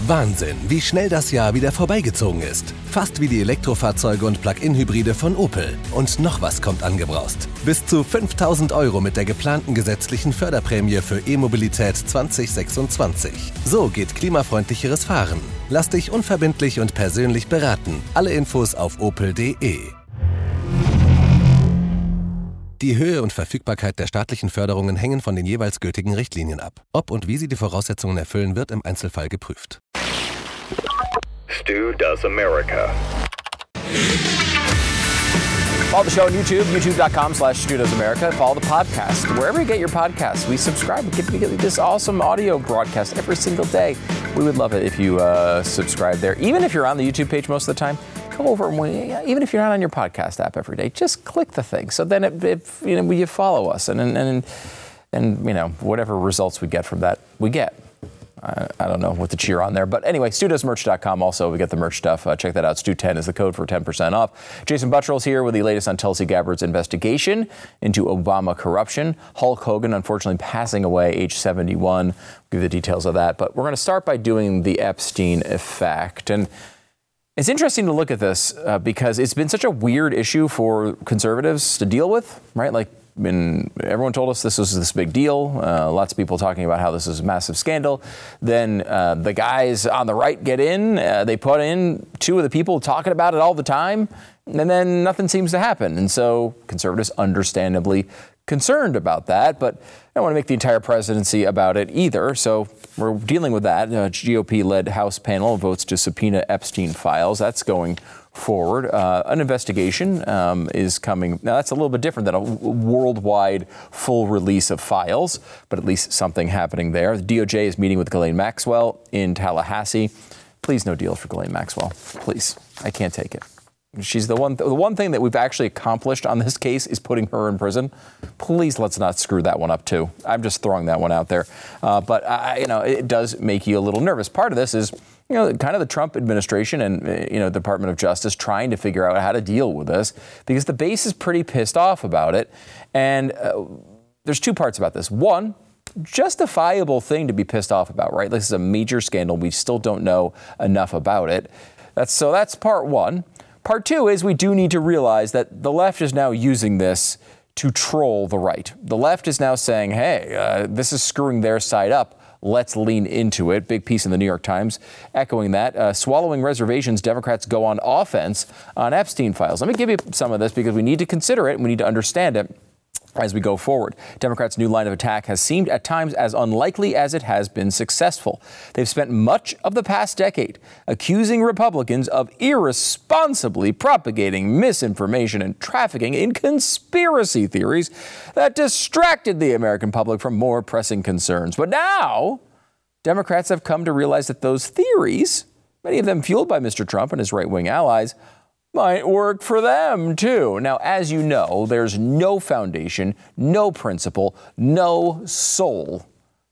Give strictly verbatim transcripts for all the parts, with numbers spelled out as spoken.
Wahnsinn, wie schnell das Jahr wieder vorbeigezogen ist. Fast wie die Elektrofahrzeuge und Plug-in-Hybride von Opel. Und noch was kommt angebraust. Bis zu fünftausend Euro mit der geplanten gesetzlichen Förderprämie für E-Mobilität zwanzig sechsundzwanzig. So geht klimafreundlicheres Fahren. Lass dich unverbindlich und persönlich beraten. Alle Infos auf opel punkt de. Die Höhe und Verfügbarkeit der staatlichen Förderungen hängen von den jeweils gültigen Richtlinien ab. Ob und wie sie die Voraussetzungen erfüllen, wird im Einzelfall geprüft. Stu Does America. Follow the show on YouTube, youtube.com slash Stu Does America. Follow the podcast. Wherever you get your podcasts, we subscribe. We get this awesome audio broadcast every single day. We would love it if you uh, subscribe there. Even if you're on the YouTube page most of the time, come over and even if you're not on your podcast app every day, just click the thing. So then it, it you know, you follow us and, and, and, and, you know, whatever results we get from that, we get. I, I don't know what to cheer on there. But anyway, stu does merch dot com also. We get the merch stuff. Uh, check that out. Stu ten is the code for ten percent off. Jason Buttrell's here with the latest on Tulsi Gabbard's investigation into Obama corruption. Hulk Hogan, unfortunately, passing away, age seventy-one. We'll give you the details of that. But we're going to start by doing the Epstein effect. And it's interesting to look at this uh, because it's been such a weird issue for conservatives to deal with, right? Like, Been, everyone told us this was this big deal. Uh, lots of people talking about how this is a massive scandal. Then uh, the guys on the right get in. Uh, they put in two of the people talking about it all the time. And then nothing seems to happen. And so conservatives understandably concerned about that. But I don't want to make the entire presidency about it either. So we're dealing with that. A G O P-led House panel votes to subpoena Epstein files. That's going forward. Uh, an investigation um, is coming. Now, that's a little bit different than a worldwide full release of files, but at least something happening there. The D O J is meeting with Ghislaine Maxwell in Tallahassee. Please, no deal for Ghislaine Maxwell. Please. I can't take it. She's the one, th- the one thing that we've actually accomplished on this case is putting her in prison. Please, let's not screw that one up, too. I'm just throwing that one out there. Uh, but, uh, you know, it does make you a little nervous. Part of this is, you know, kind of the Trump administration and, you know, Department of Justice trying to figure out how to deal with this because the base is pretty pissed off about it. And uh, there's two parts about this. One, justifiable thing to be pissed off about, right? This is a major scandal. We still don't know enough about it. That's so that's part one. Part two is we do need to realize that the left is now using this to troll the right. The left is now saying, hey, uh, this is screwing their side up. Let's lean into it. Big piece in the New York Times echoing that. Uh, swallowing reservations, Democrats go on offense on Epstein files. Let me give you some of this because we need to consider it and we need to understand it as we go forward. Democrats' new line of attack has seemed at times as unlikely as it has been successful. They've spent much of the past decade accusing Republicans of irresponsibly propagating misinformation and trafficking in conspiracy theories that distracted the American public from more pressing concerns. But now, Democrats have come to realize that those theories, many of them fueled by Mister Trump and his right-wing allies, might work for them, too. Now, as you know, there's no foundation, no principle, no soul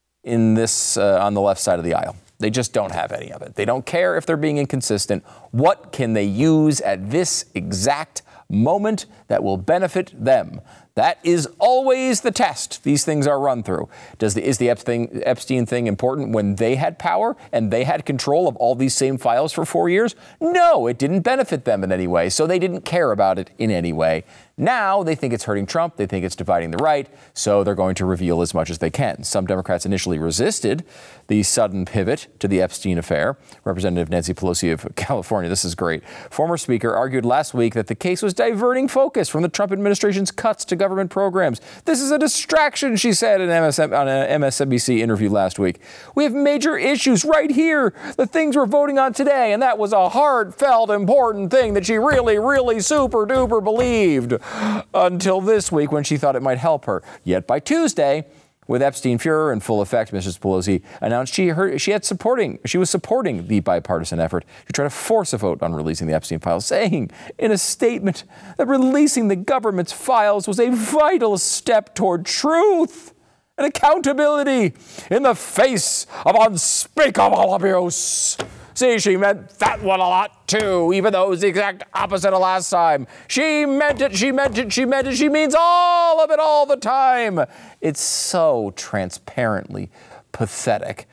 in this uh, on the left side of the aisle. They just don't have any of it. They don't care if they're being inconsistent. What can they use at this exact moment that will benefit them? That is always the test these things are run through. Does the, is the Epstein, Epstein thing important when they had power and they had control of all these same files for four years? No, it didn't benefit them in any way, so they didn't care about it in any way. Now they think it's hurting Trump. They think it's dividing the right, so they're going to reveal as much as they can. Some Democrats initially resisted the sudden pivot to the Epstein affair. Representative Nancy Pelosi of California, this is great. Former speaker argued last week that the case was diverting focus from the Trump administration's cuts to government programs. This is a distraction, she said in M S M, on an M S N B C interview last week. We have major issues right here, the things we're voting on today, and that was a heartfelt, important thing that she really, really super duper believed until this week when she thought it might help her. Yet by Tuesday, with Epstein furor in full effect, Missus Pelosi announced she heard, she had supporting she was supporting the bipartisan effort to try to force a vote on releasing the Epstein files, saying in a statement that releasing the government's files was a vital step toward truth and accountability in the face of unspeakable abuse. See, she meant that one a lot, too, even though it was the exact opposite of last time. She meant it, she meant it, she meant it, she means all of it all the time. It's so transparently pathetic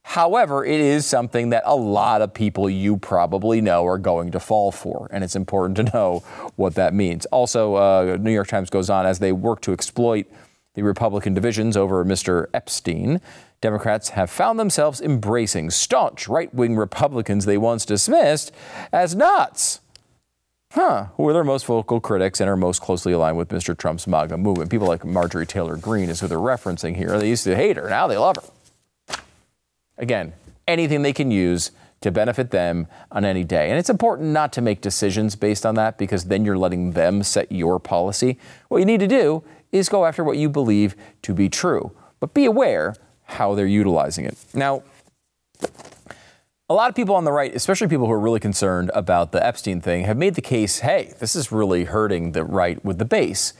However, it is something that a lot of people you probably know are going to fall for, and it's important to know what that means. Also, uh, New York Times goes on, as they work to exploit the Republican divisions over Mister Epstein, Democrats have found themselves embracing staunch right-wing Republicans they once dismissed as nuts. Huh, who are their most vocal critics and are most closely aligned with Mister Trump's MAGA movement. People like Marjorie Taylor Greene is who they're referencing here. They used to hate her, now they love her. Again, anything they can use to benefit them on any day. And it's important not to make decisions based on that, because then you're letting them set your policy. What you need to do is go after what you believe to be true, but be aware how they're utilizing it. Now, a lot of people on the right, especially people who are really concerned about the Epstein thing, have made the case, hey, this is really hurting the right with the base.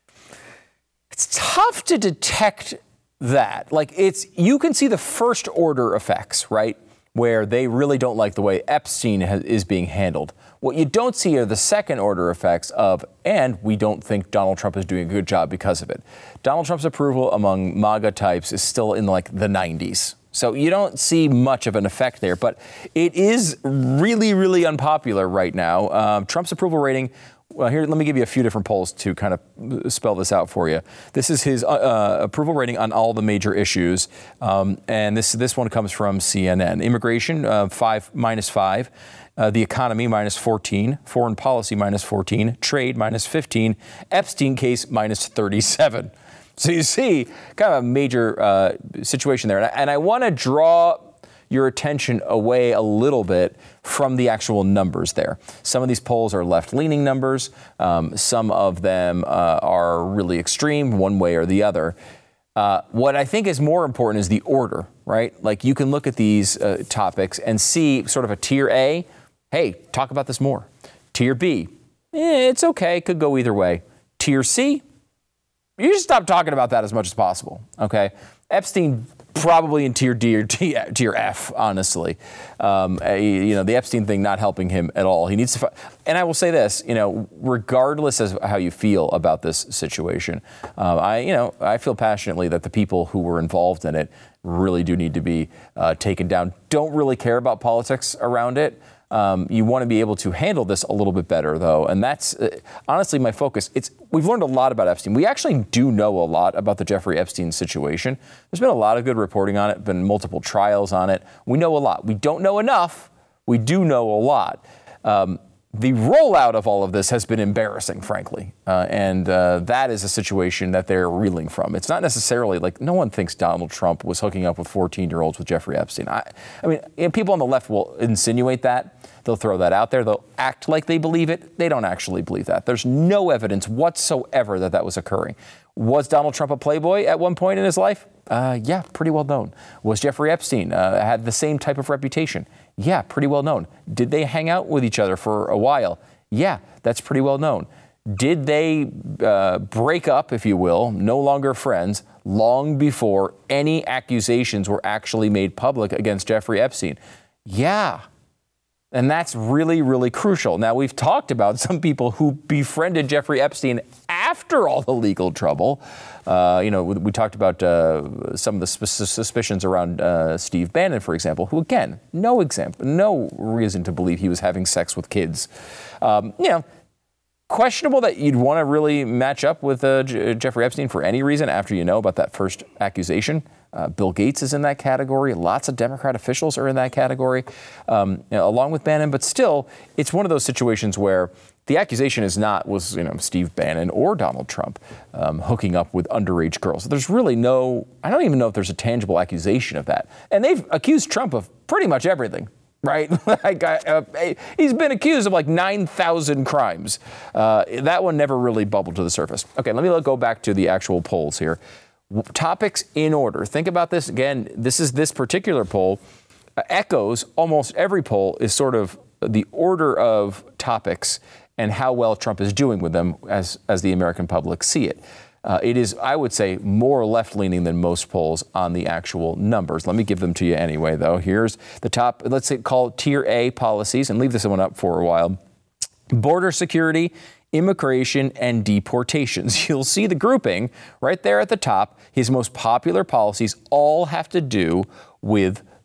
It's tough to detect that. Like, it's, you can see the first order effects, right, where they really don't like the way Epstein has, is being handled. What you don't see are the second order effects of, and we don't think Donald Trump is doing a good job because of it. Donald Trump's approval among MAGA types is still in like the nineties. So you don't see much of an effect there, but it is really, really unpopular right now. Um, Trump's approval rating, well, here, let me give you a few different polls to kind of spell this out for you. This is his uh, approval rating on all the major issues, um, and this this one comes from C N N. Immigration, uh, five, minus five. Uh, the economy, minus fourteen. Foreign policy, minus fourteen. Trade, minus fifteen. Epstein case, minus thirty-seven. So you see kind of a major uh, situation there. And I, and I want to draw your attention away a little bit from the actual numbers there. Some of these polls are left-leaning numbers. Um, some of them uh, are really extreme, one way or the other. Uh, what I think is more important is the order, right? Like, you can look at these uh, topics and see sort of a tier A, hey, talk about this more. Tier B, eh, it's okay, could go either way. Tier C, you should stop talking about that as much as possible, okay? Epstein probably in tier D or tier F, honestly. Um, you know, the Epstein thing not helping him at all. He needs to, and I will say this, you know, regardless of how you feel about this situation, uh, I, you know, I feel passionately that the people who were involved in it really do need to be uh, taken down. Don't really care about politics around it. Um, you want to be able to handle this a little bit better, though, and that's uh, honestly my focus. It's we've learned a lot about Epstein. We actually do know a lot about the Jeffrey Epstein situation. There's been a lot of good reporting on it, been multiple trials on it. We know a lot. We don't know enough. We do know a lot. Um, the rollout of all of this has been embarrassing, frankly, uh, and uh, that is a situation that they're reeling from. It's not necessarily like no one thinks Donald Trump was hooking up with fourteen-year-olds with Jeffrey Epstein. I, I mean, you know, people on the left will insinuate that. They'll throw that out there. They'll act like they believe it. They don't actually believe that. There's no evidence whatsoever that that was occurring. Was Donald Trump a playboy at one point in his life? Uh, yeah, pretty well known. Was Jeffrey Epstein uh, had the same type of reputation? Yeah, pretty well known. Did they hang out with each other for a while? Yeah, that's pretty well known. Did they uh, break up, if you will, no longer friends, long before any accusations were actually made public against Jeffrey Epstein? Yeah. And that's really, really crucial. Now, we've talked about some people who befriended Jeffrey Epstein after all the legal trouble. Uh, you know, we, we talked about uh, some of the sp- suspicions around uh, Steve Bannon, for example, who, again, no example, no reason to believe he was having sex with kids. Um, you know, questionable that you'd want to really match up with uh, J- Jeffrey Epstein for any reason after you know about that first accusation. Uh, Bill Gates is in that category. Lots of Democrat officials are in that category, um, you know, along with Bannon. But still, it's one of those situations where the accusation is not was you know Steve Bannon or Donald Trump um, hooking up with underage girls. There's really no. I don't even know if there's a tangible accusation of that. And they've accused Trump of pretty much everything. Right? like, uh, he's been accused of like nine thousand crimes. Uh, that one never really bubbled to the surface. Okay, let me go back to the actual polls here. Topics in order. Think about this again. This is this particular poll uh, echoes almost every poll is sort of the order of topics and how well Trump is doing with them as, as the American public see it. Uh, it is, I would say, more left-leaning than most polls on the actual numbers. Let me give them to you anyway, though. Here's the top, let's say, call Tier A policies, and leave this one up for a while. Border security, immigration, and deportations. You'll see the grouping right there at the top. His most popular policies all have to do with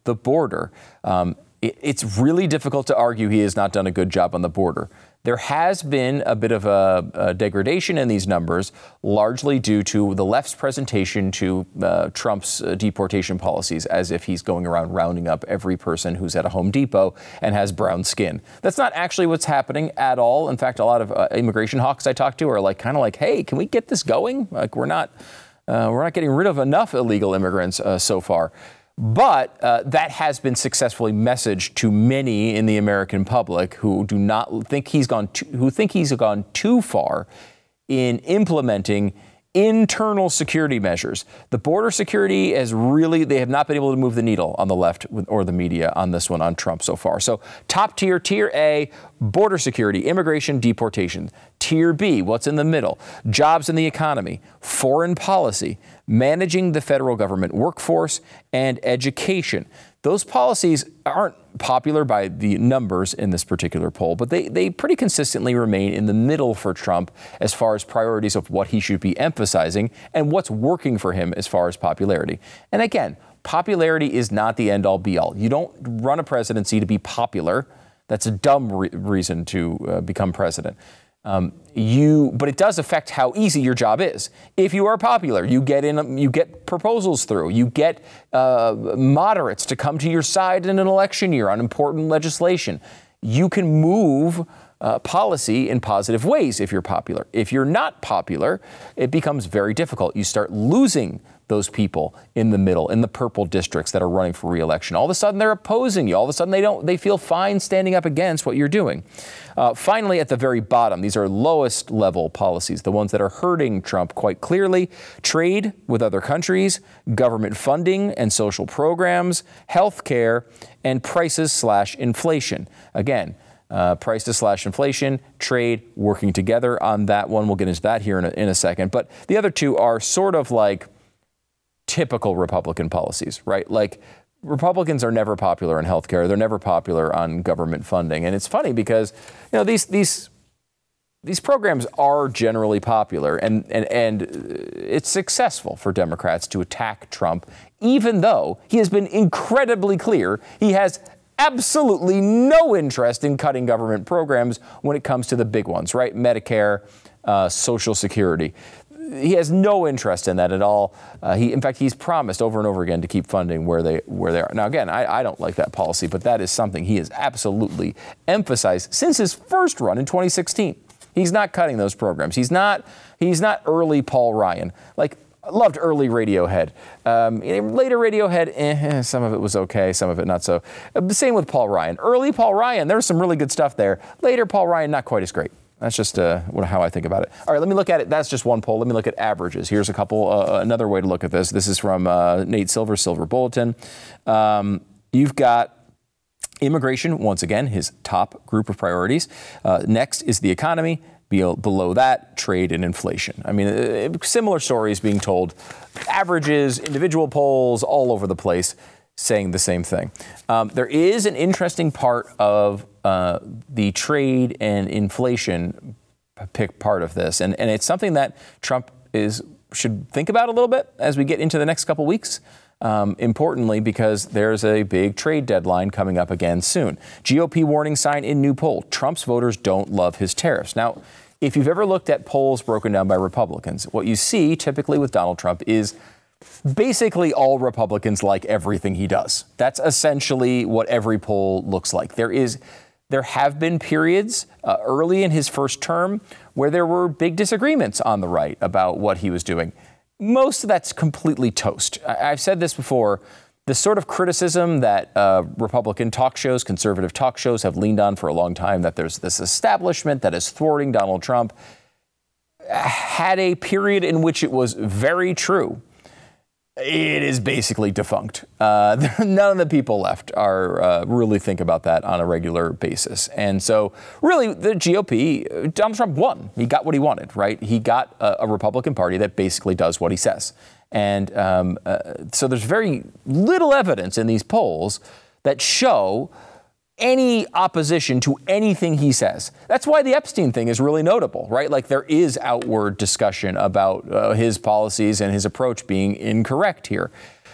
the border. Um, it, it's really difficult to argue he has not done a good job on the border. There has been a bit of a, a degradation in these numbers, largely due to the left's presentation to uh, Trump's uh, deportation policies, as if he's going around rounding up every person who's at a Home Depot and has brown skin. That's not actually what's happening at all. In fact, a lot of uh, immigration hawks I talk to are like, kind of like, hey, can we get this going? Like, we're not, uh, we're not getting rid of enough illegal immigrants uh, so far. But uh, that has been successfully messaged to many in the American public who do not think he's gone too, who think he's gone too far in implementing internal security measures. The border security has really, they have not been able to move the needle on the left or the media on this one on Trump so far. So top tier, tier A, border security, immigration, deportation. Tier B, what's in the middle? Jobs in the economy, foreign policy, managing the federal government workforce, and education. Those policies aren't popular by the numbers in this particular poll, but they, they pretty consistently remain in the middle for Trump as far as priorities of what he should be emphasizing and what's working for him as far as popularity. And again, popularity is not the end all be all. You don't run a presidency to be popular. That's a dumb re- reason to uh, become president. Um, you, but it does affect how easy your job is. If you are popular, you get in, you get proposals through, you get uh, moderates to come to your side in an election year on important legislation. You can move uh, policy in positive ways if you're popular. If you're not popular, it becomes very difficult. You start losing those people in the middle, in the purple districts that are running for re-election. All of a sudden, they're opposing you. All of a sudden, they don't. They feel fine standing up against what you're doing. Uh, finally, at the very bottom, these are lowest level policies, the ones that are hurting Trump quite clearly: trade with other countries, government funding and social programs, health care, and prices slash inflation. Again, uh, prices slash inflation, trade, working together on that one. We'll get into that here in a, in a second. But the other two are sort of like typical Republican policies, right? Like, Republicans are never popular in healthcare. They're never popular on government funding. And it's funny because, you know, these these these programs are generally popular, and and and it's successful for Democrats to attack Trump, even though he has been incredibly clear he has absolutely no interest in cutting government programs when it comes to the big ones, right? Medicare, uh, Social Security. He has no interest in that at all. Uh, he, in fact, he's promised over and over again to keep funding where they where they are. Now, again, I, I don't like that policy, but that is something he has absolutely emphasized since his first run in twenty sixteen. He's not cutting those programs. He's not he's not early Paul Ryan. Like, I loved early Radiohead. Um, later Radiohead, eh, some of it was okay, some of it not so. Uh, same with Paul Ryan. Early Paul Ryan, there was some really good stuff there. Later Paul Ryan, not quite as great. That's just uh, how I think about it. All right, let me look at it. That's just one poll. Let me look at averages. Here's a couple, uh, another way to look at this. This is from uh, Nate Silver, Silver Bulletin. Um, you've got immigration, once again, his top group of priorities. Uh, next is the economy. Be- below that, trade and inflation. I mean, uh, similar stories being told. Averages, individual polls, all over the place, saying the same thing. Um, there is an interesting part of uh, the trade and inflation pick part of this, and, and it's something that Trump is should think about a little bit as we get into the next couple weeks. Um, importantly, because there's a big trade deadline coming up again soon. G O P warning sign in new poll: Trump's voters don't love his tariffs. Now, if you've ever looked at polls broken down by Republicans, what you see typically with Donald Trump is basically all Republicans like everything he does. That's essentially what every poll looks like. There is, there have been periods uh, early in his first term where there were big disagreements on the right about what he was doing. Most of that's completely toast. I, I've said this before. The sort of criticism that uh, Republican talk shows, conservative talk shows have leaned on for a long time, that there's this establishment that is thwarting Donald Trump, had a period in which it was very true. It is basically defunct. Uh, none of the people left are uh, really think about that on a regular basis. And so really the G O P, Donald Trump won. He got what he wanted, right? He got a, a Republican Party that basically does what he says. And um, uh, so there's very little evidence in these polls that show any opposition to anything he says. That's why the Epstein thing is really notable, right? Like, there is outward discussion about uh, his policies and his approach being incorrect here.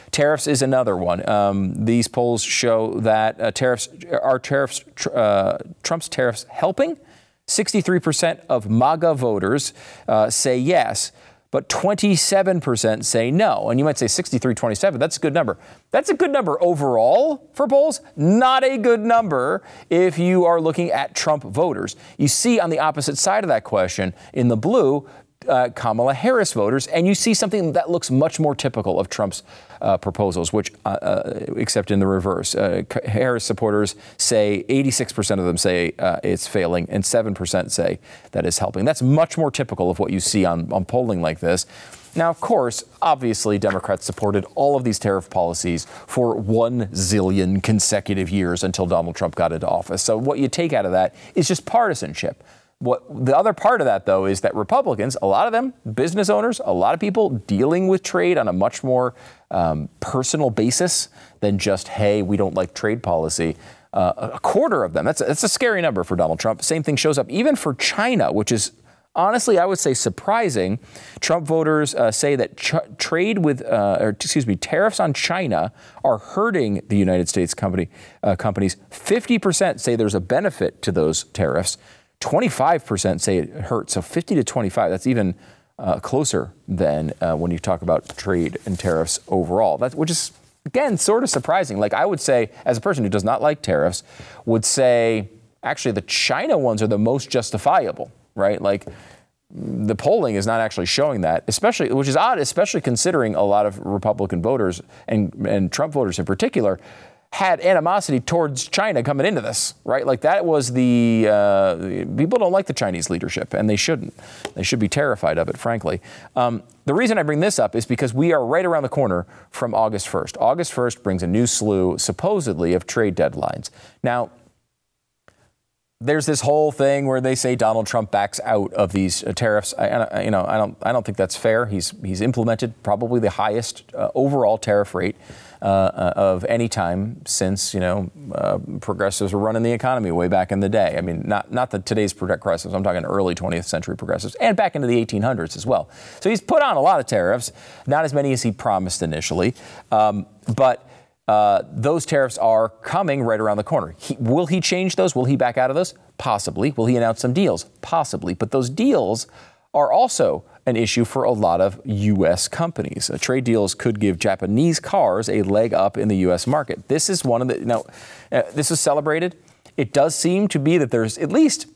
Tariffs is another one. Um, these polls show that uh, tariffs are tariffs, uh, Trump's tariffs helping. sixty-three percent of MAGA voters uh, say yes, but twenty-seven percent say no. And you might say sixty-three twenty-seven, that's a good number. That's a good number overall for polls, not a good number if you are looking at Trump voters. You see on the opposite side of that question, in the blue, Uh, Kamala Harris voters, and you see something that looks much more typical of Trump's uh, proposals, which, uh, uh, except in the reverse. Uh, Harris supporters say eighty-six percent of them say uh, it's failing, and seven percent say that it's helping. That's much more typical of what you see on, on polling like this. Now, of course, obviously, Democrats supported all of these tariff policies for one zillion consecutive years until Donald Trump got into office. So what you take out of that is just partisanship. What the other part of that, though, is that Republicans, a lot of them, business owners, a lot of people dealing with trade on a much more um, personal basis than just, hey, we don't like trade policy. Uh, a quarter of them, that's a, that's a scary number for Donald Trump. Same thing shows up even for China, which is honestly, I would say, surprising. Trump voters uh, say that ch- trade with, uh, or excuse me, tariffs on China are hurting the United States company uh, companies. fifty percent say there's a benefit to those tariffs. twenty-five percent say it hurts. So fifty to twenty-five, that's even uh, closer than uh, when you talk about trade and tariffs overall. That, which is, again, sort of surprising. Like I would say, as a person who does not like tariffs, would say, actually, the China ones are the most justifiable, right? Like the polling is not actually showing that, especially, which is odd, especially considering a lot of Republican voters and, and Trump voters in particular had animosity towards China coming into this, right? Like that was the, uh, people don't like the Chinese leadership, and they shouldn't. They should be terrified of it, frankly. Um, the reason I bring this up is because we are right around the corner from August first. August first brings a new slew, supposedly, of trade deadlines. Now, there's this whole thing where they say Donald Trump backs out of these uh, tariffs. I, I, you know, I don't, I don't think that's fair. He's, he's implemented probably the highest uh, overall tariff rate uh, of any time since, you know, uh, progressives were running the economy way back in the day. I mean, not, not the today's progressives. I'm talking early twentieth century progressives, and back into the eighteen hundreds as well. So he's put on a lot of tariffs, not as many as he promised initially, um, but. Uh, those tariffs are coming right around the corner. He, will he change those? Will he back out of those? Possibly. Will he announce some deals? Possibly. But those deals are also an issue for a lot of U S companies. Uh, trade deals could give Japanese cars a leg up in the U S market. This is one of the, now, uh, this is celebrated. It does seem to be that there's at least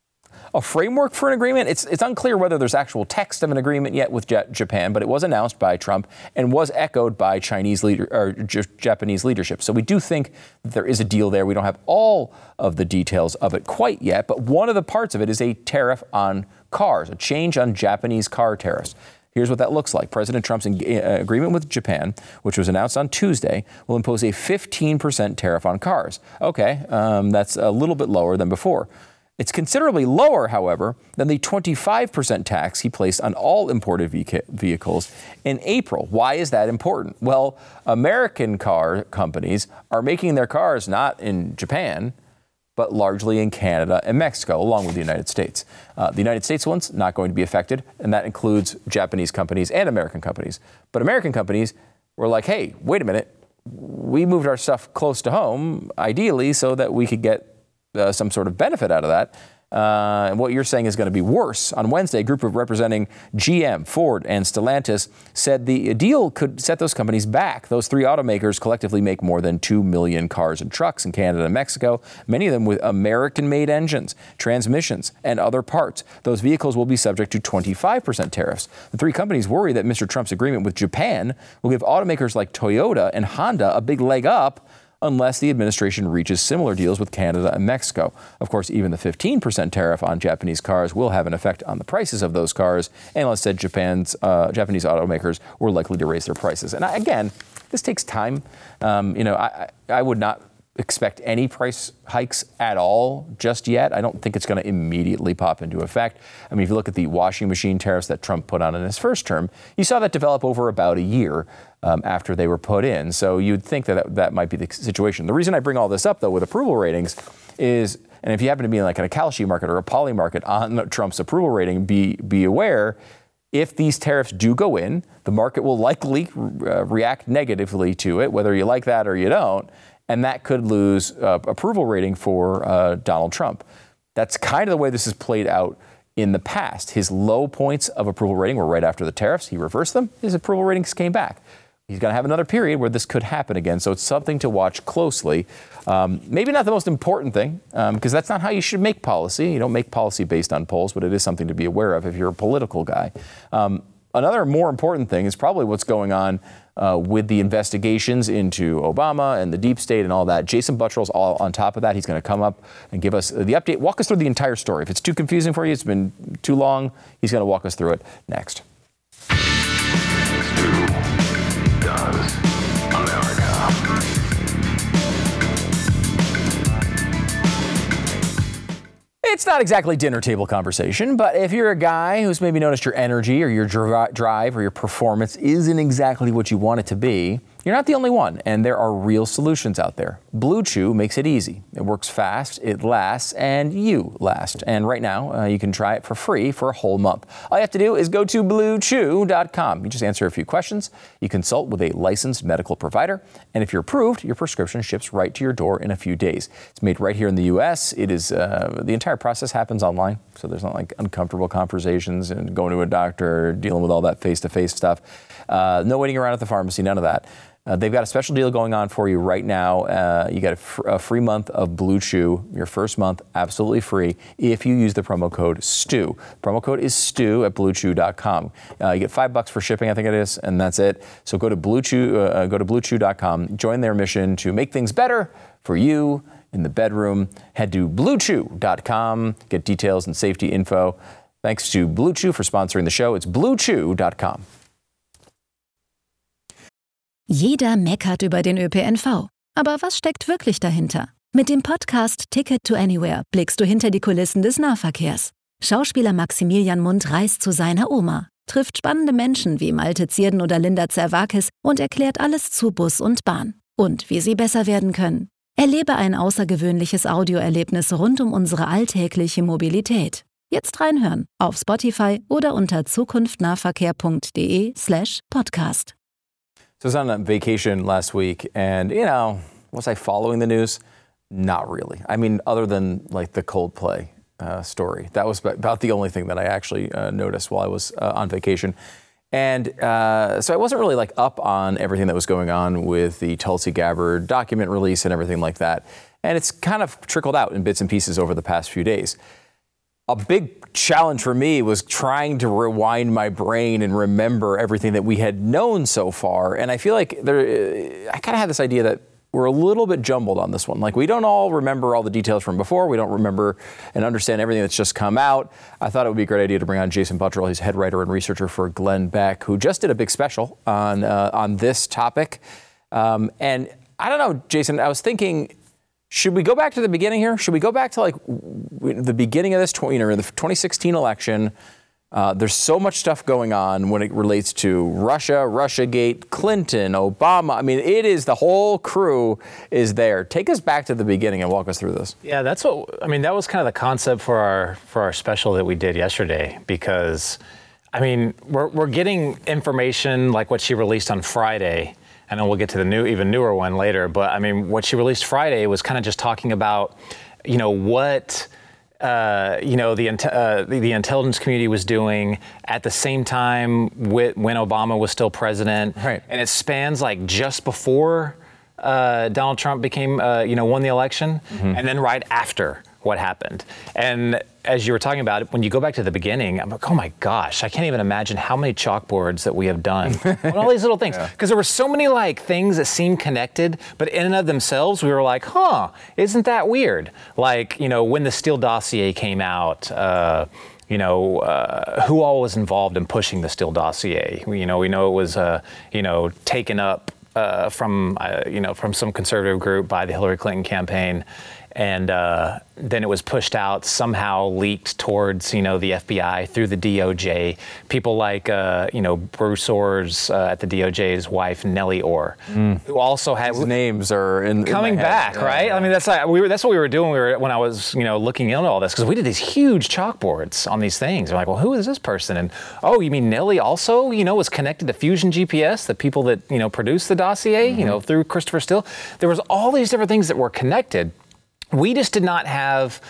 a framework for an agreement. It's it's unclear whether there's actual text of an agreement yet with J- Japan, but it was announced by Trump and was echoed by Chinese leader or J- Japanese leadership. So we do think that there is a deal there. We don't have all of the details of it quite yet, but one of the parts of it is a tariff on cars, a change on Japanese car tariffs. Here's what that looks like. President Trump's in, uh, agreement with Japan, which was announced on Tuesday, will impose a fifteen percent tariff on cars. Okay, um, that's a little bit lower than before. It's considerably lower, however, than the twenty-five percent tax he placed on all imported vehicles in April. Why is that important? Well, American car companies are making their cars not in Japan, but largely in Canada and Mexico, along with the United States. Uh, the United States ones not going to be affected, and that includes Japanese companies and American companies. But American companies were like, hey, wait a minute, we moved our stuff close to home, ideally, so that we could get Uh, some sort of benefit out of that. Uh, and what you're saying is going to be worse. On Wednesday, a group of representing G M, Ford, and Stellantis said the deal could set those companies back. Those three automakers collectively make more than two million cars and trucks in Canada and Mexico, many of them with American-made engines, transmissions, and other parts. Those vehicles will be subject to twenty-five percent tariffs. The three companies worry that Mister Trump's agreement with Japan will give automakers like Toyota and Honda a big leg up unless the administration reaches similar deals with Canada and Mexico. Of course, even the fifteen percent tariff on Japanese cars will have an effect on the prices of those cars. Analysts said Japan's uh, Japanese automakers were likely to raise their prices. And I, again, this takes time. Um, you know, I, I would not expect any price hikes at all just yet. I don't think it's going to immediately pop into effect. I mean, if you look at the washing machine tariffs that Trump put on in his first term, you saw that develop over about a year um, after they were put in. So you'd think that, that that might be the situation. The reason I bring all this up, though, with approval ratings is, and if you happen to be like in a Kalshi market or a Poly market on Trump's approval rating, be be aware, If these tariffs do go in, the market will likely uh, react negatively to it, whether you like that or you don't, and that could lose uh, approval rating for uh, Donald Trump. That's kind of the way this has played out in the past. His low points of approval rating were right after the tariffs. He reversed them. His approval ratings came back. He's going to have another period where this could happen again. So it's something to watch closely. Um, maybe not the most important thing, because um, that's not how you should make policy. You don't make policy based on polls, but it is something to be aware of if you're a political guy. Um, another more important thing is probably what's going on uh, with the investigations into Obama and the deep state and all that. Jason Buttrell's all on top of that. He's going to come up and give us the update, walk us through the entire story. If it's too confusing for you, it's been too long, he's going to walk us through it next. Does America. It's not exactly dinner table conversation, but if you're a guy who's maybe noticed your energy or your dri- drive or your performance isn't exactly what you want it to be, you're not the only one, and there are real solutions out there. Blue Chew makes it easy. It works fast, it lasts, and you last. And right now, uh, you can try it for free for a whole month. All you have to do is go to blue chew dot com. You just answer a few questions. You consult with a licensed medical provider, and if you're approved, your prescription ships right to your door in a few days. It's made right here in the U S. It is uh, the entire process happens online, so there's not like uncomfortable conversations and going to a doctor, dealing with all that face-to-face stuff. Uh, no waiting around at the pharmacy, none of that. Uh, they've got a special deal going on for you right now. Uh, you get a, fr- a free month of Blue Chew, your first month absolutely free if you use the promo code STU. Promo code is STU at blue chew dot com. Uh, you get five bucks for shipping, I think it is, and that's it. So go to Blue Chew, uh, go to blue chew dot com, join their mission to make things better for you in the bedroom. Head to blue chew dot com, get details and safety info. Thanks to Blue Chew for sponsoring the show. It's blue chew dot com. Jeder meckert über den Ö P N V. Aber was steckt wirklich dahinter? Mit dem Podcast Ticket to Anywhere blickst du hinter die Kulissen des Nahverkehrs. Schauspieler Maximilian Mundt reist zu seiner Oma, trifft spannende Menschen wie Malte Zierden oder Linda Zerwakis und erklärt alles zu Bus und Bahn. Und wie sie besser werden können. Erlebe ein außergewöhnliches Audioerlebnis rund um unsere alltägliche Mobilität. Jetzt reinhören auf Spotify oder unter zukunftnahverkehr.de slash podcast. So I was on a vacation last week, and, you know, was I following the news? Not really. I mean, other than, like, the Coldplay uh, story. That was about the only thing that I actually uh, noticed while I was uh, on vacation. And uh, so I wasn't really, like, up on everything that was going on with the Tulsi Gabbard document release and everything like that. And it's kind of trickled out in bits and pieces over the past few days. A big challenge for me was trying to rewind my brain and remember everything that we had known so far. And I feel like there, I kind of had this idea that we're a little bit jumbled on this one. Like, we don't all remember all the details from before. We don't remember and understand everything that's just come out. I thought it would be a great idea to bring on Jason Buttrell. He's head writer and researcher for Glenn Beck, who just did a big special on uh, on this topic. Um, and I don't know, Jason, I was thinking, should we go back to the beginning here? Should we go back to, like, the beginning of this, you know, the twenty sixteen election? Uh, there's so much stuff going on when it relates to Russia, Russiagate, Clinton, Obama. I mean, it is, the whole crew is there. Take us back to the beginning and walk us through this. Yeah, that's what, I mean, that was kind of the concept for our for our special that we did yesterday, because, I mean, we're we're getting information like what she released on Friday. And then we'll get to the new, even newer one later. But I mean, what she released Friday was kind of just talking about, you know, what, uh, you know, the, uh, the the intelligence community was doing at the same time with, when Obama was still president. Right. And it spans like just before uh, Donald Trump became, uh, you know, won the election, mm-hmm. and then right after what happened. And as you were talking about it, when you go back to the beginning, I'm like, oh my gosh, I can't even imagine how many chalkboards that we have done on all these little things. Because yeah. there were so many like things that seemed connected, but in and of themselves, we were like, huh, isn't that weird? Like, you know, when the Steele dossier came out, uh, you know, uh, who all was involved in pushing the Steele dossier? You know, we know it was, uh, you know, taken up uh, from, uh, you know, from some conservative group by the Hillary Clinton campaign. And uh, then it was pushed out, somehow leaked towards, you know, the F B I through the D O J. People like, uh, you know, Bruce Orr's uh, at the D O J's wife, Nellie Orr, mm. who also had These names are in coming in back, yeah. right? I mean, that's like we were. That's what we were doing. We were when I was, you know, looking into all this, because we did these huge chalkboards on these things. We're like, well, who is this person? And oh, you mean Nellie also, you know, was connected to Fusion G P S, the people that, you know, produced the dossier, mm-hmm. you know, through Christopher Steele. There was all these different things that were connected. We just did not have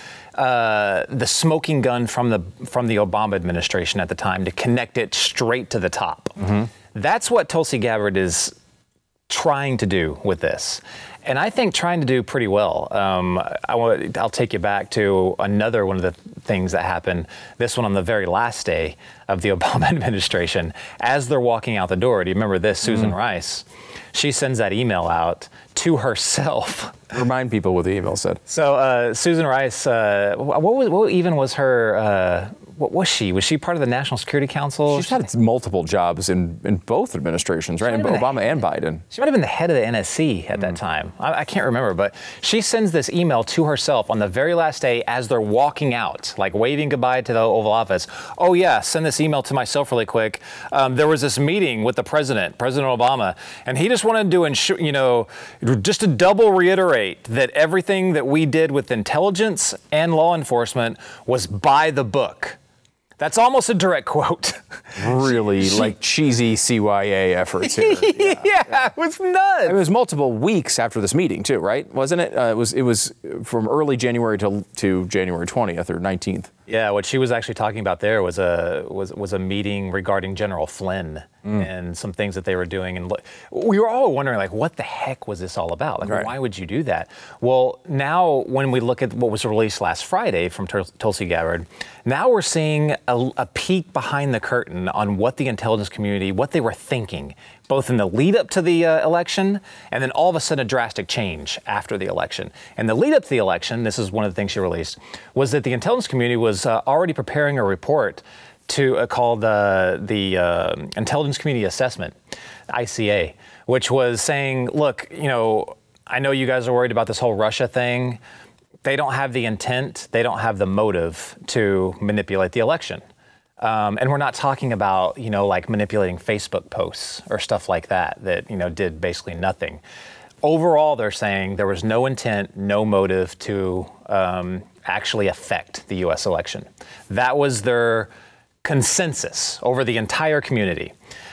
uh, the smoking gun from the from the Obama administration at the time to connect it straight to the top. Mm-hmm. That's what Tulsi Gabbard is trying to do with this. And I think trying to do pretty well. Um, I want, I'll take you back to another one of the things that happened, this one on the very last day of the Obama administration. As they're walking out the door, do you remember this, Susan mm-hmm. Rice? She sends that email out to herself. Remind people what the email said. So uh, Susan Rice, uh, what, was, what even was her, uh, what was she? Was she part of the National Security Council? She's had multiple jobs in, in both administrations, right? In Obama the, and Biden. She might have been the head of the N S C at mm. that time. I, I can't remember, but she sends this email to herself on the very last day as they're walking out, like waving goodbye to the Oval Office. Oh yeah, send this email to myself really quick. Um, there was this meeting with the president, President Obama, and he just wanted to ensure, you know, just to double reiterate that everything that we did with intelligence and law enforcement was by the book. That's almost a direct quote. Really, she, like cheesy C Y A efforts here. Yeah, yeah, it was nuts. It was multiple weeks after this meeting, too, right? Wasn't it? Uh, it was. It was from early January to to January twentieth or nineteenth. Yeah, what she was actually talking about there was a was was a meeting regarding General Flynn mm. and some things that they were doing, and we were all wondering, like, what the heck was this all about? Like, right. why would you do that? Well, now when we look at what was released last Friday from Tul- Tulsi Gabbard, now we're seeing a, a peek behind the curtain on what the intelligence community, what they were thinking, both in the lead up to the uh, election and then all of a sudden a drastic change after the election. And the lead up to the election, this is one of the things she released, was that the intelligence community was uh, already preparing a report to uh, called uh, the uh, Intelligence Community Assessment, I C A, which was saying, look, you know, I know you guys are worried about this whole Russia thing. They don't have the intent, they don't have the motive to manipulate the election. Um, and we're not talking about, you know, like manipulating Facebook posts or stuff like that, that, you know, did basically nothing. Overall, they're saying there was no intent, no motive to um, actually affect the U S election. That was their consensus over the entire community.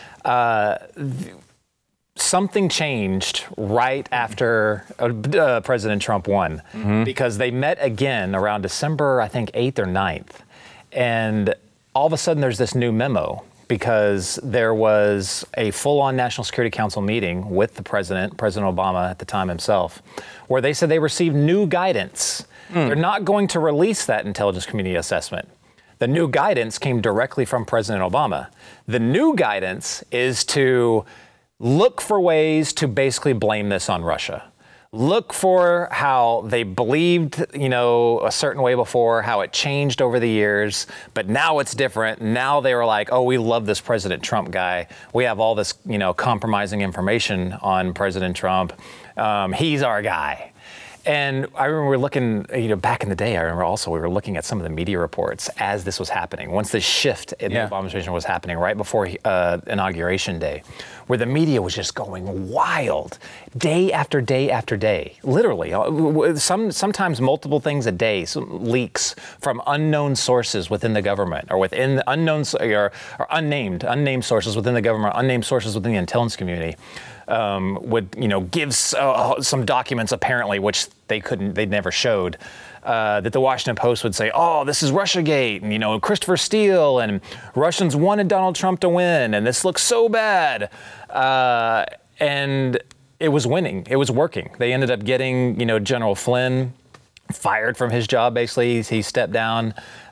Uh, th- something changed right after uh, uh, President Trump won, mm-hmm. because they met again around December, I think, eighth or ninth. And all of a sudden, there's this new memo because there was a full-on National Security Council meeting with the president, President Obama at the time himself, where they said they received new guidance. Mm. They're not going to release that intelligence community assessment. The new guidance came directly from President Obama. The new guidance is to look for ways to basically blame this on Russia. Look for how they believed, you know, a certain way before, how it changed over the years, but now it's different. Now they were like, oh, we love this President Trump guy. We have all this, you know, compromising information on President Trump. Um, he's our guy. And I remember we were looking, you know, back in the day, I remember also we were looking at some of the media reports as this was happening. Once this shift in yeah. the Obama administration was happening right before uh, Inauguration Day, where the media was just going wild, day after day after day, literally. Some sometimes multiple things a day, some leaks from unknown sources within the government, or within the unknown or, or unnamed, unnamed sources within the government, unnamed sources within the intelligence community. Um, would, you know, give uh, some documents apparently, which they couldn't, they never showed, uh, that the Washington Post would say, oh, this is Russiagate, and, you know, Christopher Steele, and Russians wanted Donald Trump to win, and this looks so bad. Uh, and it was winning. It was working. They ended up getting, you know, General Flynn fired from his job, basically. He stepped down.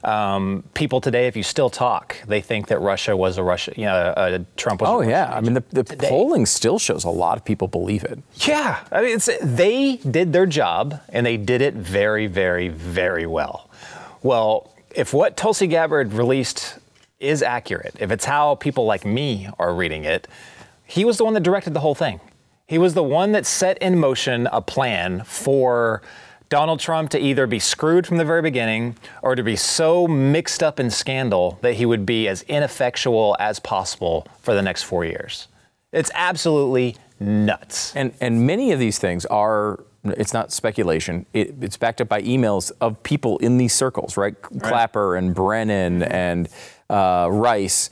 Um, people today, if you still talk, they think that Russia was a Russia, you know, uh, Trump was oh, a yeah. I mean, the, the polling still shows a lot of people believe it. Yeah. I mean, it's, they did their job, and they did it very, very, very well. Well, if what Tulsi Gabbard released is accurate, if it's how people like me are reading it, he was the one that directed the whole thing. He was the one that set in motion a plan for Donald Trump to either be screwed from the very beginning or to be so mixed up in scandal that he would be as ineffectual as possible for the next four years. It's absolutely nuts. And and many of these things are, it's not speculation, it, it's backed up by emails of people in these circles, right? right. Clapper and Brennan and uh, Rice.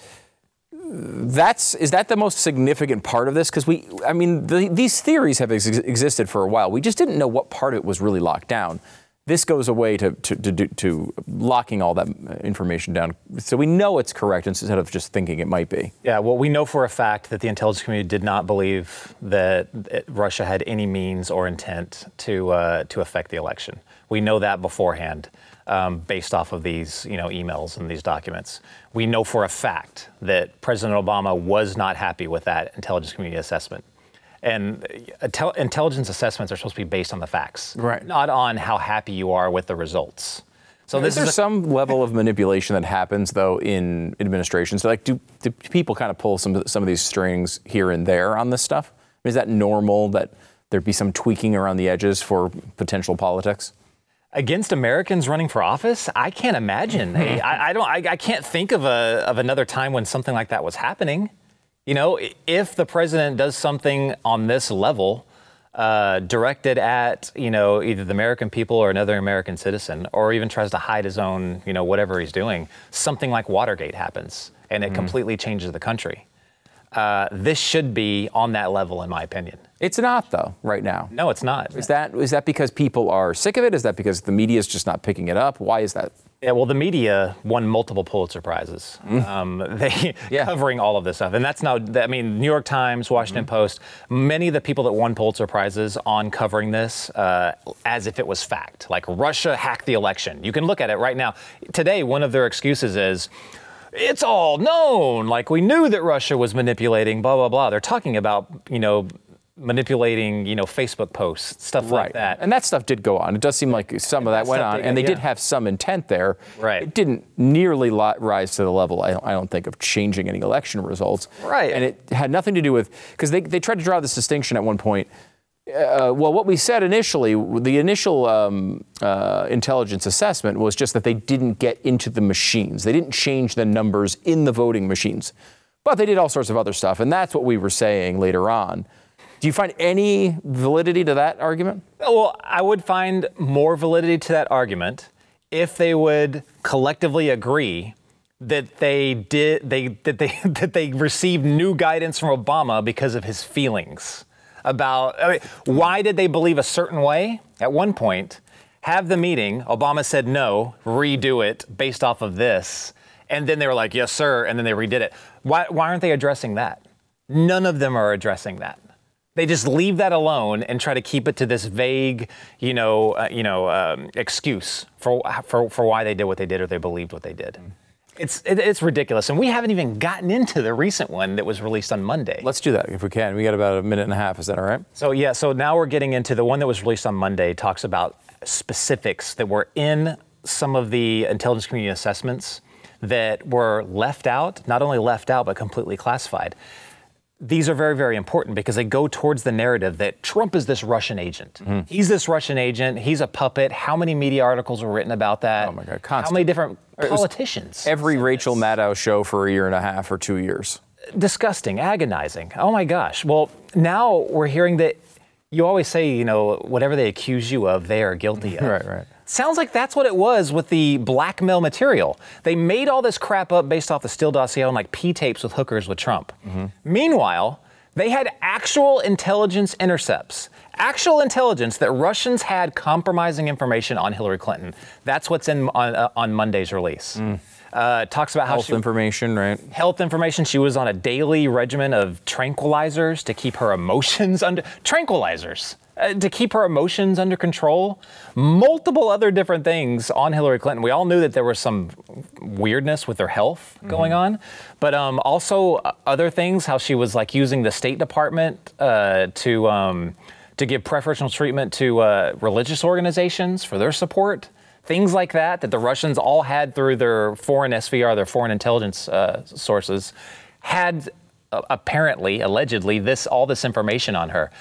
That's, is that the most significant part of this? Because we, I mean, the, these theories have ex- existed for a while. We just didn't know what part of it was really locked down. This goes away to, to, to, to locking all that information down. So we know it's correct instead of just thinking it might be. Yeah, well, we know for a fact that the intelligence community did not believe that Russia had any means or intent to uh, to affect the election. We know that beforehand, um, based off of these, you know, emails and these documents. We know for a fact that President Obama was not happy with that intelligence community assessment. And intel- intelligence assessments are supposed to be based on the facts, right? Not on how happy you are with the results. So is this there is a- some level of manipulation that happens though in administrations? So like, do, do people kind of pull some some of these strings here and there on this stuff? I mean, is that normal that there'd be some tweaking around the edges for potential politics? Against Americans running for office, I can't imagine. I, I don't. I, I can't think of a of another time when something like that was happening. You know, if the president does something on this level, uh, directed at, you know, either the American people or another American citizen, or even tries to hide his own, you know, whatever he's doing, something like Watergate happens and it mm-hmm. completely changes the country. Uh, this should be on that level, in my opinion. It's not, though, right now. No, it's not. Is that is that because people are sick of it? Is that because the media is just not picking it up? Why is that? Yeah, well, the media won multiple Pulitzer Prizes, mm. um, they yeah. covering all of this stuff. And that's now, I mean, New York Times, Washington mm-hmm. Post, many of the people that won Pulitzer Prizes on covering this uh, as if it was fact, like Russia hacked the election. You can look at it right now. Today, one of their excuses is, it's all known, like we knew that Russia was manipulating, blah, blah, blah. They're talking about, you know, manipulating, you know, Facebook posts, stuff right. like that. And that stuff did go on. It does seem like some of that, that went on, did, and they yeah. did have some intent there. Right. It didn't nearly li- rise to the level, I don't, I don't think, of changing any election results. Right. And it had nothing to do with, because they, they tried to draw this distinction at one point. Uh, well, what we said initially, the initial um, uh, intelligence assessment was just that they didn't get into the machines. They didn't change the numbers in the voting machines. But they did all sorts of other stuff, and that's what we were saying later on. Do you find any validity to that argument? Well, I would find more validity to that argument if they would collectively agree that they did they that they that they received new guidance from Obama because of his feelings about, I mean, why did they believe a certain way at one point, have the meeting, Obama said no, redo it based off of this, and then they were like, yes, sir, and then they redid it. Why, why aren't they addressing that? None of them are addressing that. They just leave that alone and try to keep it to this vague, you know, uh, you know, um, excuse for, for for why they did what they did or they believed what they did. Mm. It's it, it's ridiculous, and we haven't even gotten into the recent one that was released on Monday. Let's do that if we can. We got about a minute and a half. Is that all right? So yeah, so now we're getting into the one that was released on Monday. Talks about specifics that were in some of the intelligence community assessments that were left out, not only left out but completely classified. These are very, very important because they go towards the narrative that Trump is this Russian agent. Mm-hmm. He's this Russian agent. He's a puppet. How many media articles were written about that? Oh, my God. Constant. How many different politicians? Every Rachel Maddow show for a year and a half or two years. Disgusting, agonizing. Oh, my gosh. Well, now we're hearing that you always say, you know, whatever they accuse you of, they are guilty of. Right, right. Sounds like that's what it was with the blackmail material. They made all this crap up based off the Steele dossier and like P-tapes with hookers with Trump. Mm-hmm. Meanwhile, they had actual intelligence intercepts, actual intelligence that Russians had compromising information on Hillary Clinton. That's what's in on, uh, on Monday's release. Mm. Uh, talks about how health she, information, right? Health information. She was on a daily regimen of tranquilizers to keep her emotions under tranquilizers. Uh, to keep her emotions under control, multiple other different things on Hillary Clinton. We all knew that there was some weirdness with her health going mm-hmm. on, but um, also other things, how she was like using the State Department uh, to um, to give preferential treatment to uh, religious organizations for their support. Things like that, that the Russians all had through their foreign S V R, their foreign intelligence uh, sources, had uh, apparently, allegedly, this all this information on her.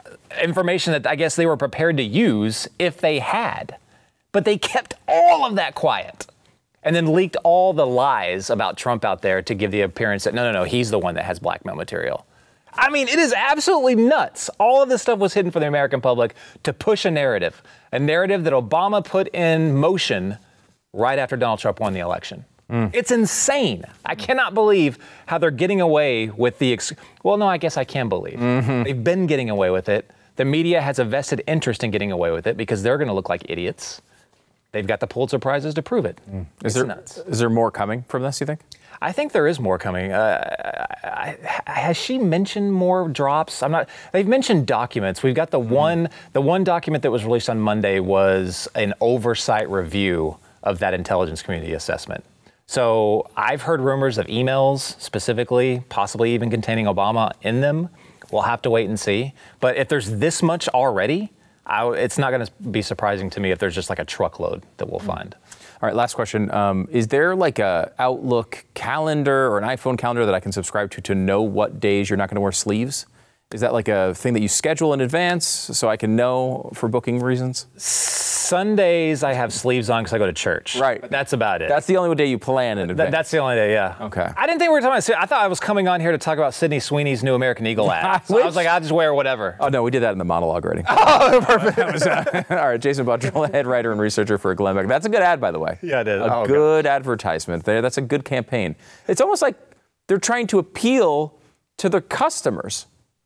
information that I guess they were prepared to use if they had. But they kept all of that quiet and then leaked all the lies about Trump out there to give the appearance that, no, no, no, he's the one that has blackmail material. I mean, it is absolutely nuts. All of this stuff was hidden for the American public to push a narrative, a narrative that Obama put in motion right after Donald Trump won the election. Mm. It's insane. I cannot believe how they're getting away with the, ex- well, no, I guess I can believe. Mm-hmm. They've been getting away with it. The media has a vested interest in getting away with it because they're going to look like idiots. They've got the Pulitzer Prizes to prove it. Mm. Is there, nuts. Is there more coming from this, you think? I think there is more coming. Uh, I, I, has she mentioned more drops? I'm not. They've mentioned documents. We've got the mm-hmm. one. The one document that was released on Monday was an oversight review of that intelligence community assessment. So I've heard rumors of emails specifically, possibly even containing Obama in them. We'll have to wait and see. But if there's this much already, I, it's not going to be surprising to me if there's just like a truckload that we'll find. All right, last question. Um, is there like a Outlook calendar or an iPhone calendar that I can subscribe to to know what days you're not going to wear sleeves? Is that like a thing that you schedule in advance so I can know for booking reasons? Sundays I have sleeves on because I go to church. Right. But that's about it. That's the only day you plan in advance. Th- that's the only day, yeah. Okay. I didn't think we were talking about, I thought I was coming on here to talk about Sydney Sweeney's new American Eagle ad. So I was like, I'll just wear whatever. Oh, no, we did that in the monologue already. Oh, perfect. That was, uh, all right, Jason Buttrill, head writer and researcher for Glenn Beck. That's a good ad, by the way. Yeah, it is. A oh, good God. advertisement there. That's a good campaign. It's almost like they're trying to appeal to their customers.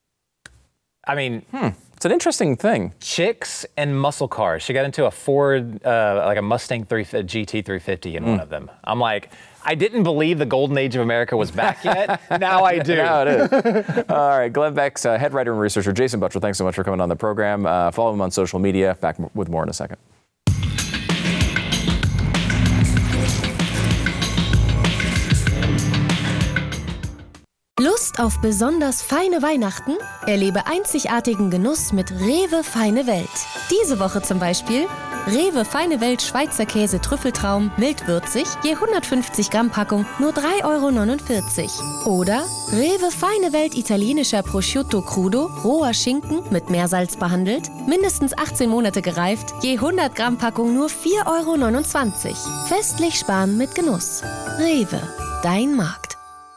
I mean, hmm. It's an interesting thing. Chicks and muscle cars. She got into a Ford, uh, like a Mustang three, G T three fifty in mm. one of them. I'm like, I didn't believe the golden age of America was back yet. Now I do. Now it is. All right, Glenn Beck's uh, head writer and researcher, Jason Buttrill, thanks so much for coming on the program. Uh, follow him on social media. Back with more in a second. Lust auf besonders feine Weihnachten? Erlebe einzigartigen Genuss mit Rewe Feine Welt. Diese Woche zum Beispiel Rewe Feine Welt Schweizer Käse Trüffeltraum mildwürzig, je hundertfünfzig Gramm Packung nur drei Euro neunundvierzig. Oder Rewe Feine Welt italienischer Prosciutto Crudo, roher Schinken mit Meersalz behandelt, mindestens achtzehn Monate gereift, je hundert Gramm Packung nur vier Euro neunundzwanzig. Festlich sparen mit Genuss. Rewe, dein Markt.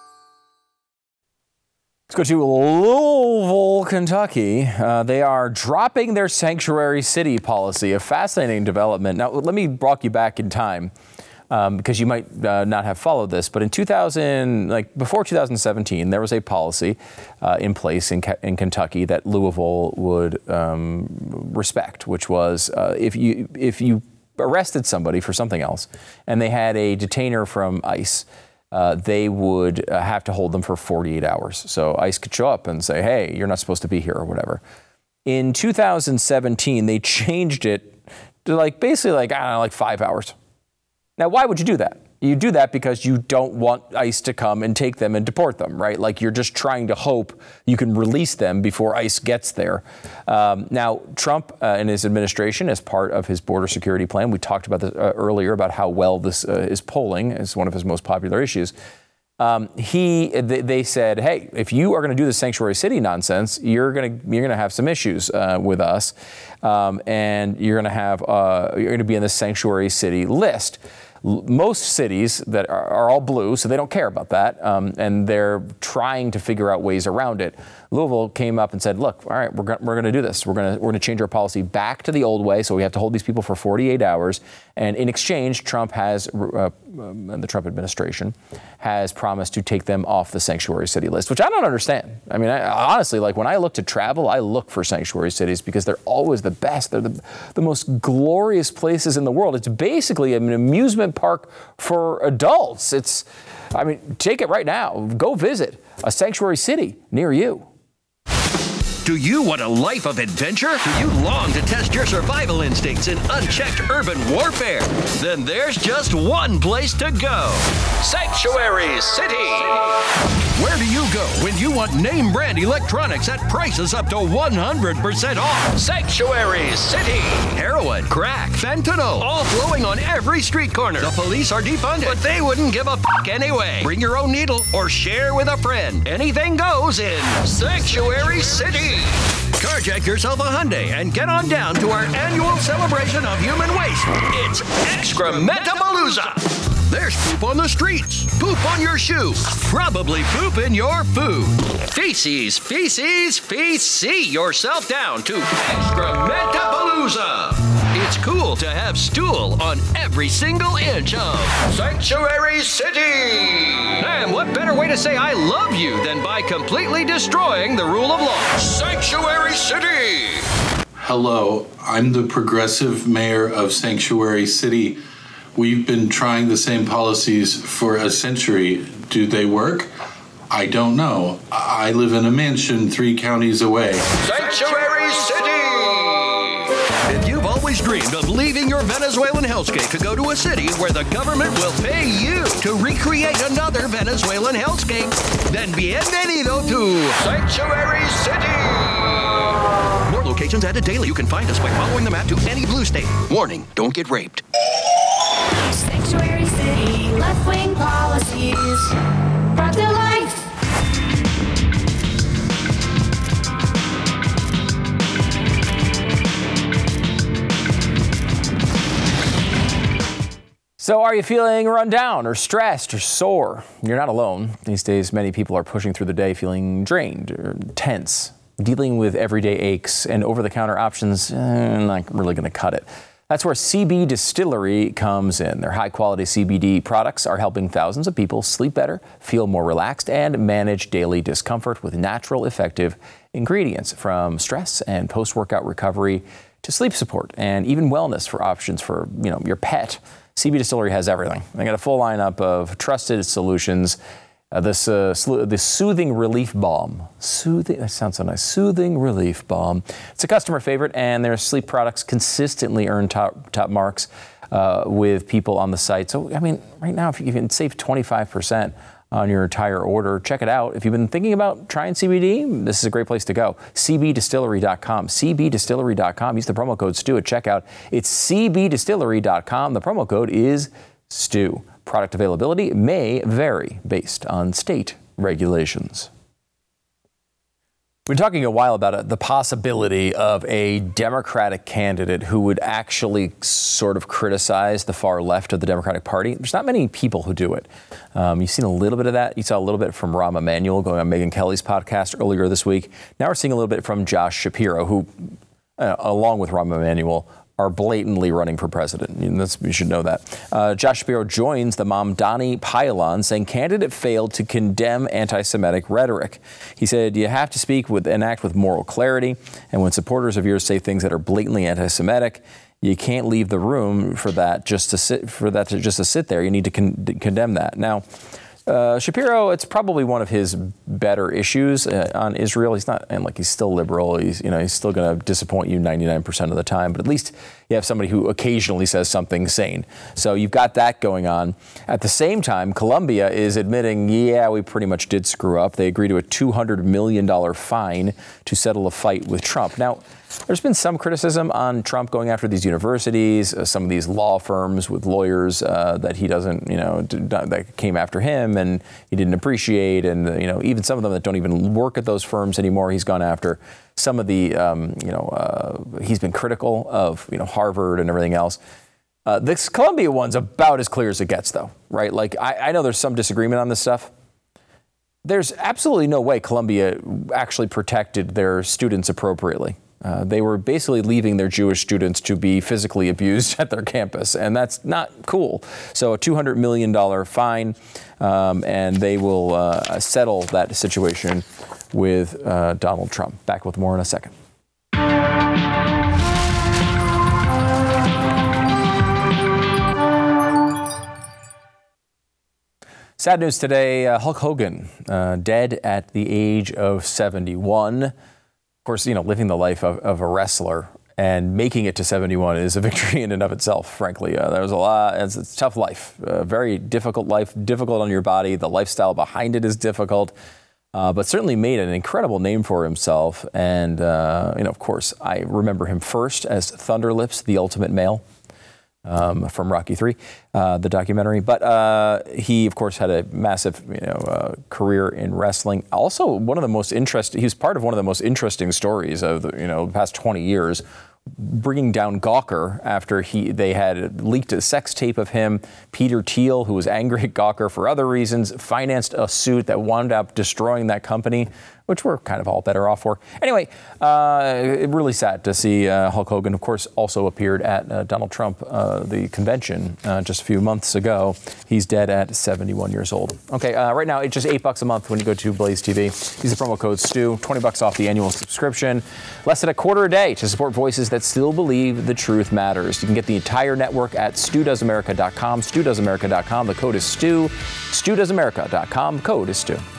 Let's go to Louisville, Kentucky. Uh, they are dropping their sanctuary city policy, a fascinating development. Now, let me walk you back in time um, because you might uh, not have followed this. But in two thousand, like before two thousand seventeen, there was a policy uh, in place in, in Kentucky that Louisville would um, respect, which was uh, if you if you arrested somebody for something else and they had a detainer from ICE, Uh, they would uh, have to hold them for forty-eight hours. So ICE could show up and say, hey, you're not supposed to be here or whatever. In two thousand seventeen, they changed it to like basically like, I don't know, like five hours. Now, why would you do that? You do that because you don't want ICE to come and take them and deport them, right? Like you're just trying to hope you can release them before ICE gets there. Um, now, Trump uh, and his administration, as part of his border security plan, we talked about this uh, earlier about how well this uh, is polling as one of his most popular issues. Um, he, they, they said, hey, if you are going to do the sanctuary city nonsense, you're going to you're going to have some issues uh, with us, um, and you're going to have uh, you're going to be in the sanctuary city list. Most cities that are, are all blue, so they don't care about that, um, and they're trying to figure out ways around it. Louisville came up and said, "Look, all right, we're go- we're going to do this. We're going to we're going to change our policy back to the old way. So we have to hold these people for forty-eight hours. And in exchange, Trump has, uh, um, the Trump administration has promised to take them off the sanctuary city list, which I don't understand. I mean, I, honestly, like when I look to travel, I look for sanctuary cities because they're always the best. They're the the most glorious places in the world. It's basically an amusement park for adults. It's, I mean, take it right now. Go visit a sanctuary city near you. Do you want a life of adventure? Do you long to test your survival instincts in unchecked urban warfare? Then there's just one place to go. Sanctuary City. Where do you go when you want name brand electronics at prices up to one hundred percent off? Sanctuary City. Heroin, crack, fentanyl, all flowing on every street corner. The police are defunded, but they wouldn't give a fuck anyway. Bring your own needle or share with a friend. Anything goes in Sanctuary City. Carjack yourself a Hyundai and get on down to our annual celebration of human waste. It's Excrementabpalooza. There's poop on the streets, poop on your shoe, probably poop in your food. Feces, feces, feces yourself down to Excrementabpalooza. It's cool to have stool on every single inch of Sanctuary City. And what better way to say I love you than by completely destroying the rule of law? Sanctuary City. Hello, I'm the progressive mayor of Sanctuary City. We've been trying the same policies for a century. Do they work? I don't know. I live in a mansion three counties away. Sanctuary City! If you've always dreamed of leaving your Venezuelan hellscape to go to a city where the government will pay you to recreate another Venezuelan hellscape, then bienvenido to Sanctuary City! More locations added daily. You can find us by following the map to any blue state. Warning, don't get raped. Sanctuary City, left-wing policies brought to life. So are you feeling run down or stressed or sore? You're not alone. These days, many people are pushing through the day feeling drained or tense, dealing with everyday aches, and over-the-counter options eh, not really going to cut it. That's where C B Distillery comes in. Their high-quality C B D products are helping thousands of people sleep better, feel more relaxed, and manage daily discomfort with natural, effective ingredients, from stress and post-workout recovery to sleep support and even wellness for options for, you know, your pet. C B Distillery has everything. They got a full lineup of trusted solutions. Uh, this uh, sl- the Soothing Relief Balm. Soothing, that sounds so nice. Soothing Relief Balm. It's a customer favorite, and their sleep products consistently earn top top marks uh, with people on the site. So, I mean, right now, if you can save twenty-five percent on your entire order, check it out. If you've been thinking about trying C B D, this is a great place to go. C B distillery dot com. C B distillery dot com. Use the promo code STU at checkout. It's C B distillery dot com. The promo code is STU. Product availability may vary based on state regulations. We've been talking a while about it, the possibility of a Democratic candidate who would actually sort of criticize the far left of the Democratic Party. There's not many people who do it. Um, you've seen a little bit of that. You saw a little bit from Rahm Emanuel going on Megyn Kelly's podcast earlier this week. Now we're seeing a little bit from Josh Shapiro, who, uh, along with Rahm Emanuel, are blatantly running for president. You, know, you should know that. Uh, Josh Shapiro joins the Mamdani pylon, saying candidate failed to condemn anti-Semitic rhetoric. He said, you have to speak with and act with moral clarity. And when supporters of yours say things that are blatantly anti-Semitic, you can't leave the room for that just to sit for that to just to sit there. You need to con- condemn that. Now, Uh, Shapiro, it's probably one of his better issues uh, on Israel. He's not, and like he's still liberal. He's, you know, he's still going to disappoint you ninety-nine percent of the time. But at least you have somebody who occasionally says something sane. So you've got that going on. At the same time, Colombia is admitting, yeah, we pretty much did screw up. They agreed to a two hundred million dollars fine to settle a fight with Trump. Now, there's been some criticism on Trump going after these universities, uh, some of these law firms with lawyers uh, that he doesn't, you know, d- that came after him and he didn't appreciate. And, uh, you know, even some of them that don't even work at those firms anymore, he's gone after. Some of the, um, you know, uh, he's been critical of, you know, Harvard and everything else. Uh, this Columbia one's about as clear as it gets, though, right? Like, I, I know there's some disagreement on this stuff. There's absolutely no way Columbia actually protected their students appropriately. Uh, they were basically leaving their Jewish students to be physically abused at their campus, and that's not cool. So a two hundred million dollars fine, um, and they will uh, settle that situation with uh, Donald Trump. Back with more in a second. Sad news today, uh, Hulk Hogan, uh, dead at the age of seventy-one. Of course, you know, living the life of, of a wrestler and making it to seventy-one is a victory in and of itself, frankly. Uh, there was a lot, it's, it's a tough life, a very difficult life, difficult on your body. The lifestyle behind it is difficult, uh, but certainly made an incredible name for himself. And, uh, you know, of course, I remember him first as Thunder Lips, the Ultimate Male. Um, from Rocky three, uh, the documentary. But uh, he, of course, had a massive you know, uh, career in wrestling. Also, one of the most interesting, he was part of one of the most interesting stories of the, you know, the past twenty years, bringing down Gawker after he they had leaked a sex tape of him. Peter Thiel, who was angry at Gawker for other reasons, financed a suit that wound up destroying that company, which we're kind of all better off for. Anyway, uh, really sad to see uh, Hulk Hogan, of course, also appeared at uh, Donald Trump, uh, the convention uh, just a few months ago. He's dead at seventy-one years old. Okay, uh, right now it's just eight bucks a month when you go to Blaze T V. Use the promo code Stu, twenty bucks off the annual subscription. Less than a quarter a day to support voices that still believe the truth matters. You can get the entire network at stu does america dot com, stu does america dot com. The code is Stu, stu does america dot com. Code is Stu.